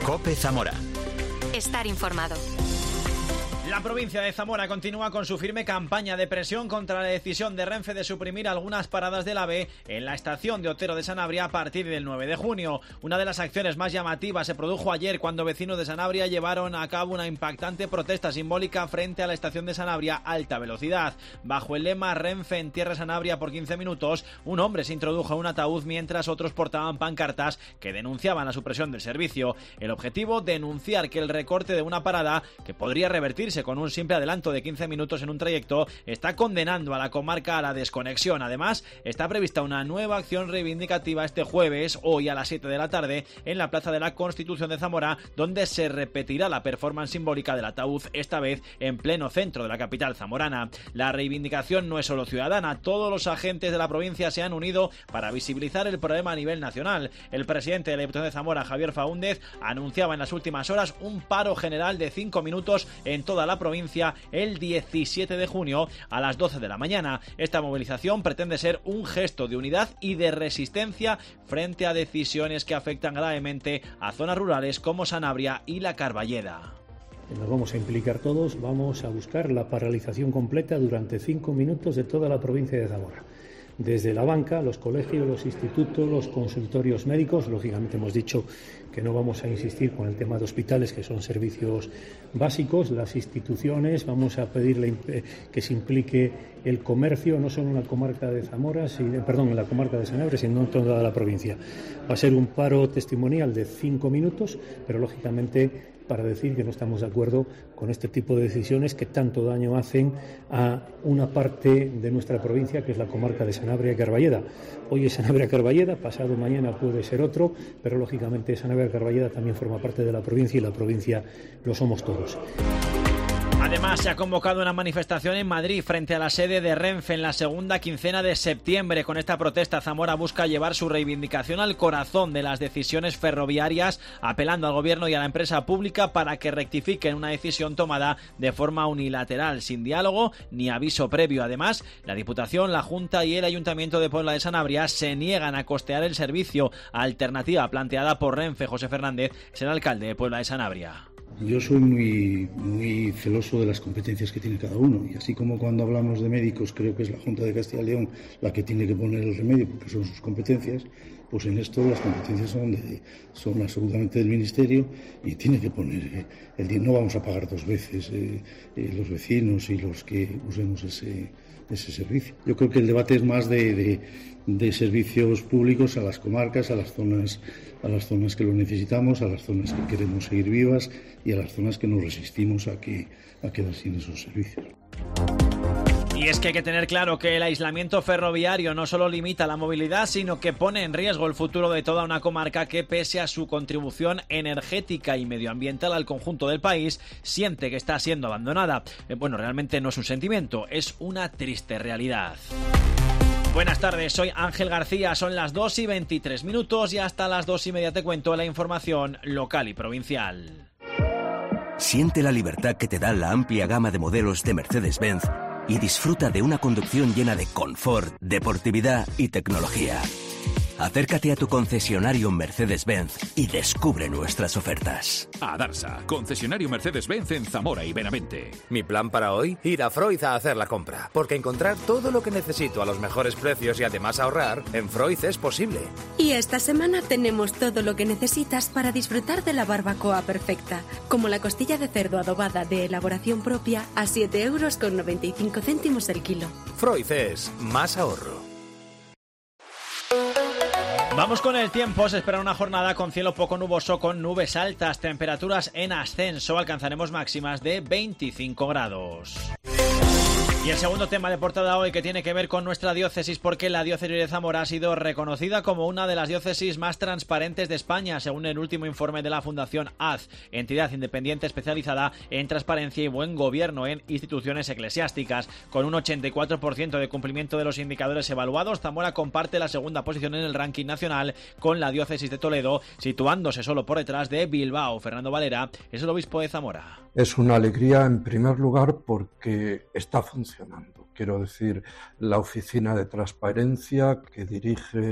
COPE Zamora. Estar informado. La provincia de Zamora continúa con su firme campaña de presión contra la decisión de Renfe de suprimir algunas paradas del AVE en la estación de Otero de Sanabria a partir del 9 de junio. Una de las acciones más llamativas se produjo ayer cuando vecinos de Sanabria llevaron a cabo una impactante protesta simbólica frente a la estación de Sanabria alta velocidad. Bajo el lema Renfe entierra Sanabria por 15 minutos, un hombre se introdujo en un ataúd mientras otros portaban pancartas que denunciaban la supresión del servicio. El objetivo, denunciar que el recorte de una parada, que podría revertirse con un simple adelanto de 15 minutos en un trayecto, está condenando a la comarca a la desconexión. Además, está prevista una nueva acción reivindicativa este jueves, hoy a las 7 de la tarde, en la Plaza de la Constitución de Zamora, donde se repetirá la performance simbólica del ataúd, esta vez en pleno centro de la capital zamorana. La reivindicación no es solo ciudadana, todos los agentes de la provincia se han unido para visibilizar el problema a nivel nacional. El presidente de la Diputación de Zamora, Javier Faúndez, anunciaba en las últimas horas un paro general de 5 minutos en toda la provincia el 17 de junio a las 12 de la mañana. Esta movilización pretende ser un gesto de unidad y de resistencia frente a decisiones que afectan gravemente a zonas rurales como Sanabria y la Carballeda. Nos vamos a implicar todos, vamos a buscar la paralización completa durante 5 minutos de toda la provincia de Zamora. Desde la banca, los colegios, los institutos, los consultorios médicos. Lógicamente hemos dicho que no vamos a insistir con el tema de hospitales, que son servicios básicos. Las instituciones, vamos a pedirle que se implique el comercio, no solo en la comarca de Zamora, en la comarca de Sanabria, sino en toda la provincia. Va a ser un paro testimonial de 5 minutos, pero lógicamente para decir que no estamos de acuerdo con este tipo de decisiones que tanto daño hacen a una parte de nuestra provincia, que es la comarca de Sanabria y Carballeda. Hoy es Sanabria Carballeda, pasado mañana puede ser otro, pero lógicamente Sanabria Carballeda también forma parte de la provincia y la provincia lo somos todos. Además, se ha convocado una manifestación en Madrid frente a la sede de Renfe en la segunda quincena de septiembre. Con esta protesta, Zamora busca llevar su reivindicación al corazón de las decisiones ferroviarias, apelando al gobierno y a la empresa pública para que rectifiquen una decisión tomada de forma unilateral, sin diálogo ni aviso previo. Además, la Diputación, la Junta y el Ayuntamiento de Puebla de Sanabria se niegan a costear el servicio, alternativa planteada por Renfe. José Fernández es el alcalde de Puebla de Sanabria. Yo soy muy celoso de las competencias que tiene cada uno, y así como cuando hablamos de médicos creo que es la Junta de Castilla y León la que tiene que poner el remedio porque son sus competencias, pues en esto las competencias son absolutamente del Ministerio y tiene que poner el dinero. No vamos a pagar dos veces los vecinos y los que usemos ese servicio. Yo creo que el debate es más de servicios públicos a las comarcas, a las zonas que lo necesitamos, a las zonas que queremos seguir vivas y a las zonas que nos resistimos a quedar sin esos servicios. Y es que hay que tener claro que el aislamiento ferroviario no solo limita la movilidad, sino que pone en riesgo el futuro de toda una comarca que, pese a su contribución energética y medioambiental al conjunto del país, siente que está siendo abandonada. Bueno, realmente no es un sentimiento, es una triste realidad. Buenas tardes, soy Ángel García, son las 2:23 y hasta las 2:30 te cuento la información local y provincial. Siente la libertad que te da la amplia gama de modelos de Mercedes-Benz y disfruta de una conducción llena de confort, deportividad y tecnología. Acércate a tu concesionario Mercedes-Benz y descubre nuestras ofertas. A Darsa, concesionario Mercedes-Benz en Zamora y Benavente. Mi plan para hoy, ir a Freud a hacer la compra, porque encontrar todo lo que necesito a los mejores precios y además ahorrar, en Freud es posible. Y esta semana tenemos todo lo que necesitas para disfrutar de la barbacoa perfecta, como la costilla de cerdo adobada de elaboración propia a 7,95 € el kilo. Freud es más ahorro. Vamos con el tiempo. Se espera una jornada con cielo poco nuboso con nubes altas, temperaturas en ascenso. Alcanzaremos máximas de 25 grados. Y el segundo tema de portada hoy, que tiene que ver con nuestra diócesis, porque la diócesis de Zamora ha sido reconocida como una de las diócesis más transparentes de España, según el último informe de la Fundación AZ, entidad independiente especializada en transparencia y buen gobierno en instituciones eclesiásticas. Con un 84% de cumplimiento de los indicadores evaluados, Zamora comparte la segunda posición en el ranking nacional con la diócesis de Toledo, situándose solo por detrás de Bilbao. Fernando Valera es el obispo de Zamora. Es una alegría, en primer lugar, porque está funcionando. Quiero decir, la oficina de transparencia que dirige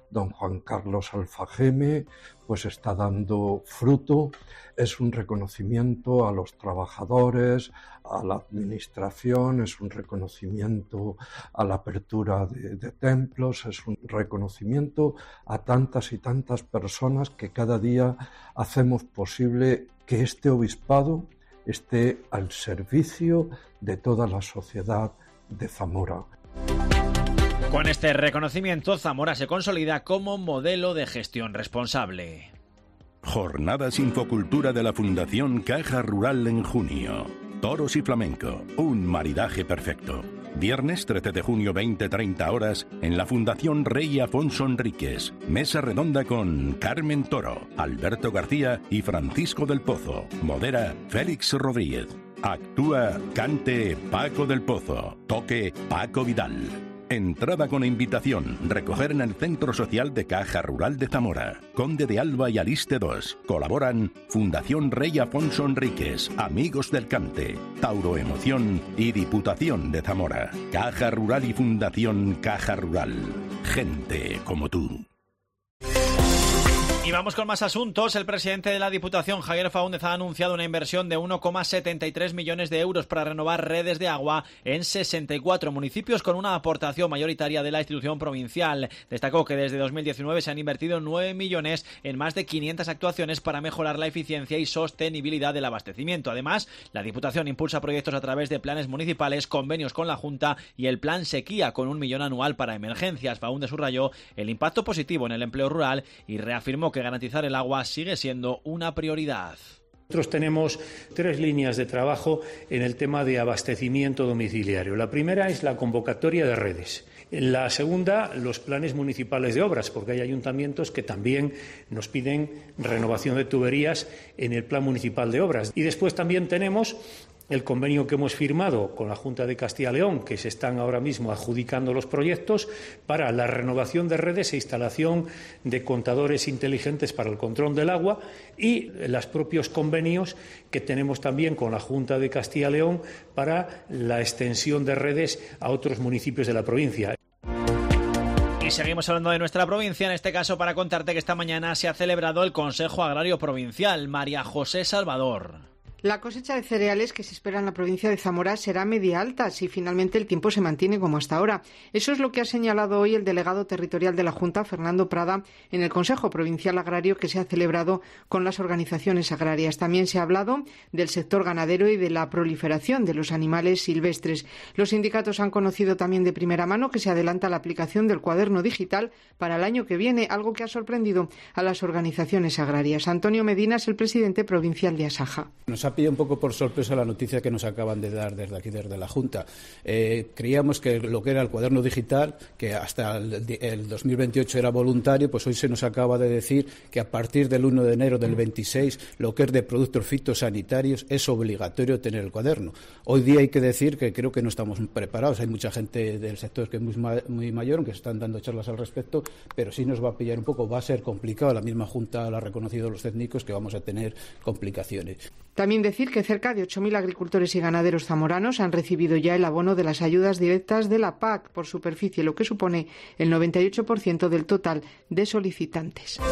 don Juan Carlos Alfageme, pues está dando fruto. Es un reconocimiento a los trabajadores, a la administración, es un reconocimiento a la apertura de templos, es un reconocimiento a tantas y tantas personas que cada día hacemos posible que este obispado esté al servicio de toda la sociedad de Zamora. Con este reconocimiento, Zamora se consolida como modelo de gestión responsable. Jornadas Infocultura de la Fundación Caja Rural en junio. Toros y flamenco, un maridaje perfecto. Viernes 13 de junio, 20-30 horas, en la Fundación Rey Afonso Enríquez. Mesa redonda con Carmen Toro, Alberto García y Francisco del Pozo. Modera Félix Rodríguez. Actúa, cante Paco del Pozo. Toque Paco Vidal. Entrada con invitación. Recoger en el Centro Social de Caja Rural de Zamora. Conde de Alba y Aliste 2. Colaboran Fundación Rey Afonso Enríquez, Amigos del Cante, Tauro Emoción y Diputación de Zamora. Caja Rural y Fundación Caja Rural. Gente como tú. Y vamos con más asuntos. El presidente de la Diputación, Javier Faúndez, ha anunciado una inversión de 1,73 millones de euros para renovar redes de agua en 64 municipios con una aportación mayoritaria de la institución provincial. Destacó que desde 2019 se han invertido 9 millones en más de 500 actuaciones para mejorar la eficiencia y sostenibilidad del abastecimiento. Además, la Diputación impulsa proyectos a través de planes municipales, convenios con la Junta y el plan Sequía con 1 millón anual para emergencias. Faúndez subrayó el impacto positivo en el empleo rural y reafirmó que garantizar el agua sigue siendo una prioridad. Nosotros tenemos 3 líneas de trabajo en el tema de abastecimiento domiciliario. La primera es la convocatoria de redes. La segunda, los planes municipales de obras, porque hay ayuntamientos que también nos piden renovación de tuberías en el plan municipal de obras. Y después también tenemos el convenio que hemos firmado con la Junta de Castilla y León, que se están ahora mismo adjudicando los proyectos para la renovación de redes e instalación de contadores inteligentes para el control del agua, y los propios convenios que tenemos también con la Junta de Castilla y León para la extensión de redes a otros municipios de la provincia. Y seguimos hablando de nuestra provincia, en este caso para contarte que esta mañana se ha celebrado el Consejo Agrario Provincial. María José Salvador. La cosecha de cereales que se espera en la provincia de Zamora será media alta si finalmente el tiempo se mantiene como hasta ahora. Eso es lo que ha señalado hoy el delegado territorial de la Junta, Fernando Prada, en el Consejo Provincial Agrario que se ha celebrado con las organizaciones agrarias. También se ha hablado del sector ganadero y de la proliferación de los animales silvestres. Los sindicatos han conocido también de primera mano que se adelanta la aplicación del cuaderno digital para el año que viene, algo que ha sorprendido a las organizaciones agrarias. Antonio Medina es el presidente provincial de Asaja. Nos ha pillado un poco por sorpresa la noticia que nos acaban de dar desde aquí, desde la Junta. Creíamos que lo que era el cuaderno digital, que hasta el 2028 era voluntario, pues hoy se nos acaba de decir que a partir del 1 de enero del 26, lo que es de productos fitosanitarios, es obligatorio tener el cuaderno. Hoy día hay que decir que creo que no estamos preparados. Hay mucha gente del sector que es muy mayor, aunque se están dando charlas al respecto, pero sí nos va a pillar un poco, va a ser complicado. La misma Junta lo ha reconocido los técnicos que vamos a tener complicaciones. También decir que cerca de 8.000 agricultores y ganaderos zamoranos han recibido ya el abono de las ayudas directas de la PAC por superficie, lo que supone el 98% del total de solicitantes.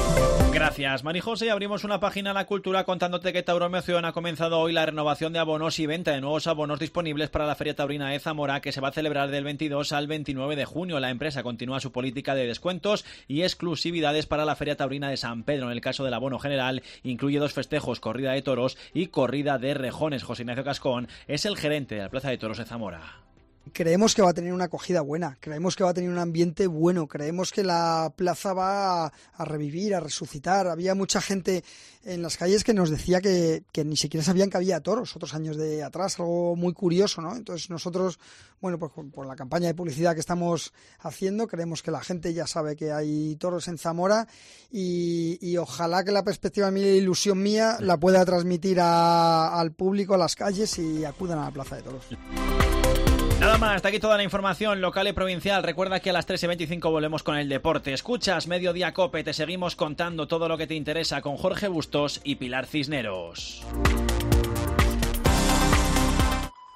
Gracias, Marijose. Y abrimos una página a la cultura contándote que Tauro Emoción ha comenzado hoy la renovación de abonos y venta de nuevos abonos disponibles para la Feria Taurina de Zamora, que se va a celebrar del 22 al 29 de junio. La empresa continúa su política de descuentos y exclusividades para la Feria Taurina de San Pedro. En el caso del abono general, incluye 2 festejos, corrida de toros y corrida de rejones. José Ignacio Cascón es el gerente de la Plaza de Toros de Zamora. Creemos que va a tener una acogida buena, creemos que va a tener un ambiente bueno, creemos que la plaza va a revivir, a resucitar. Había mucha gente en las calles que nos decía que ni siquiera sabían que había toros otros años de atrás, algo muy curioso, ¿no? Entonces nosotros, bueno, pues por la campaña de publicidad que estamos haciendo, creemos que la gente ya sabe que hay toros en Zamora y ojalá que la perspectiva mía y la ilusión mía la pueda transmitir al público, a las calles, y acudan a la Plaza de Toros. Nada más, hasta aquí toda la información local y provincial. Recuerda que a las 3:25 volvemos con el deporte. Escuchas Mediodía Cope, te seguimos contando todo lo que te interesa con Jorge Bustos y Pilar Cisneros.